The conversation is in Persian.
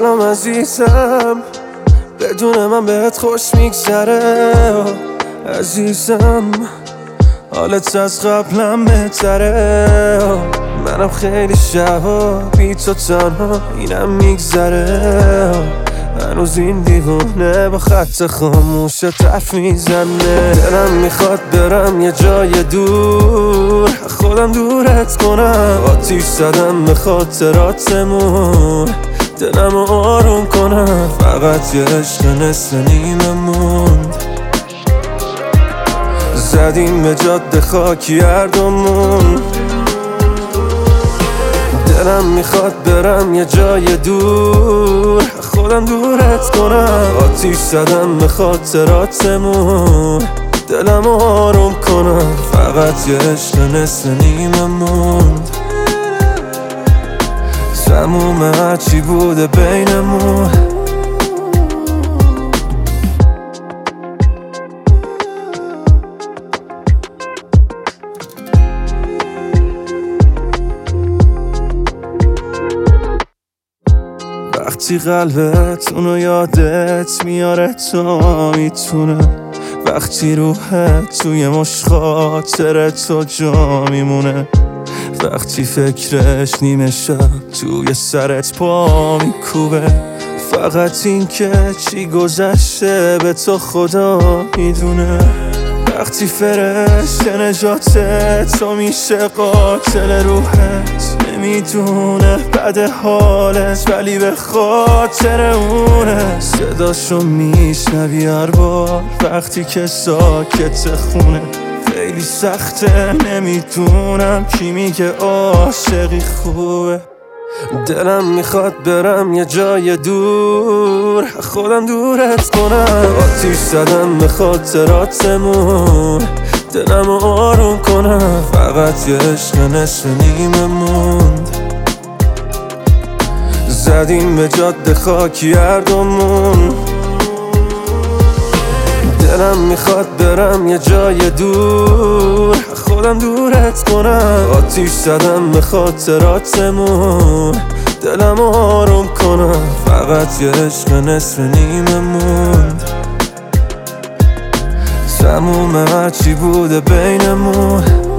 سلام عزیزم، بدون من بهت خوش میگذره عزیزم، حالت از قبلم بهتره. منم خیلی شبا بی تو تنها اینم میگذره، هنوز این دیوونه با خط خاموش حرف میزنه. دلم میخواد برم یه جای دور، خودم دورت کنم، آتیش زدم به خاطراتمون، دلم آروم کنم. فقط یه عشق نصف نیمه موند، زدیم به جاده خاکی هر دومون. دلم میخواد برم یه جای دور، خودم دورت کنم، آتیش زدم به خاطراتمون، دلم آروم کنم. فقط یه عشق نصف نیمه موند، تموم هرچی بوده بینمون. وقتی قلبت اونو یادت میاره تا میتونه، وقتی روحت توی مش خاطر تو جا میمونه، وقتی فکرش نیمه شب توی سرت پا میکوبه. فقط این که چی گذشته به تو خدا میدونه، وقتی فرشته نجات تو میشه قاتل روحت، نمیدونه بد حالت ولی به خاطر اونه. صداشو میشنوی هر بار وقتی که ساکت خونه، خیلی سخته نمیدونم کی میگه عاشقی خوبه. دلم میخواد برم یه جای دور، خودم دورت کنم، آتیش زدم به خاطراتمون، دلم آروم کنم. فقط یه عشق نصف نیمه موند، زدیم به جاده خاکی هر دومون. دلم میخواد برم یه جای دور، خودم دورت کنم، آتیش زدم به خاطراتمون، دلم آروم کنم. فقط یه عشق نصف نیمه موند، تموم هرچی بوده بینمون.